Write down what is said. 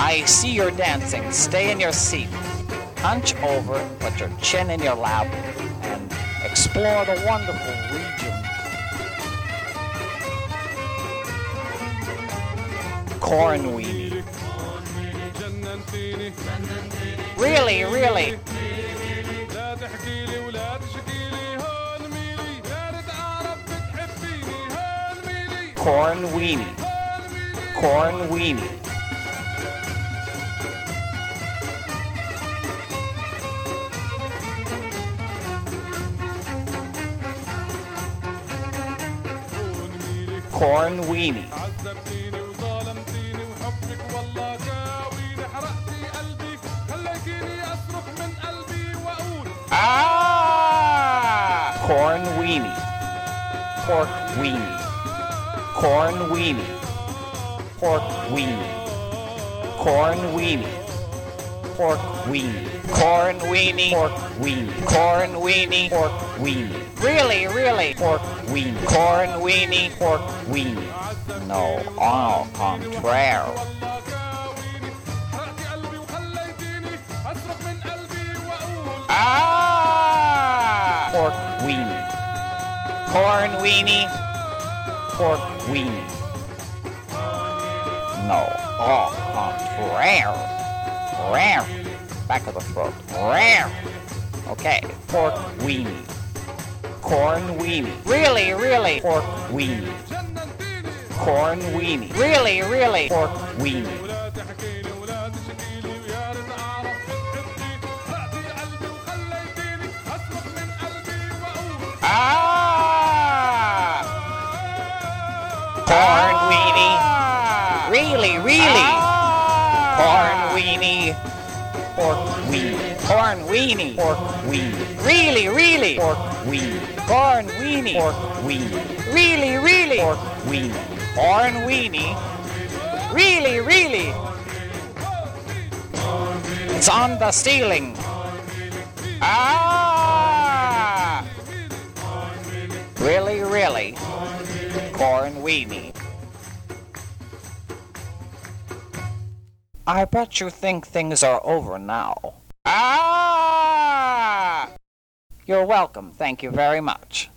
I see you're dancing. Stay in your seat. Hunch over, put your chin in your lap, and explore the wonderful region. Corn weenie. Really, really. Corn weenie. Corn weenie. Corn weenie. Ah! Corn weenie. Pork weenie. Corn weenie. Pork weenie. Corn weenie. Pork weenie. Corn weenie. Pork weenie. Corn weenie. Pork weenie. Really, really. Pork weenie. Corn weenie. Pork weenie. No, au contraire. Ah! Pork weenie. Corn weenie. Pork weenie. No, au contraire. Rare. Back of the throat. Rare. Okay. Pork weenie. Corn weenie. Really, really. Pork weenie. Corn weenie. Really, really. Pork weenie. Ah! Corn weenie. Really, really. Corn weenie. Pork weenie. Corn weenie. Pork weenie. Really, really. Pork weenie. Corn weenie. Pork weenie. Really, really. Pork weenie. Corn weenie. Really, really. It's on the ceiling. Ah! Really, really. Corn weenie. I bet you think things are over now. Ah! You're welcome. Thank you very much.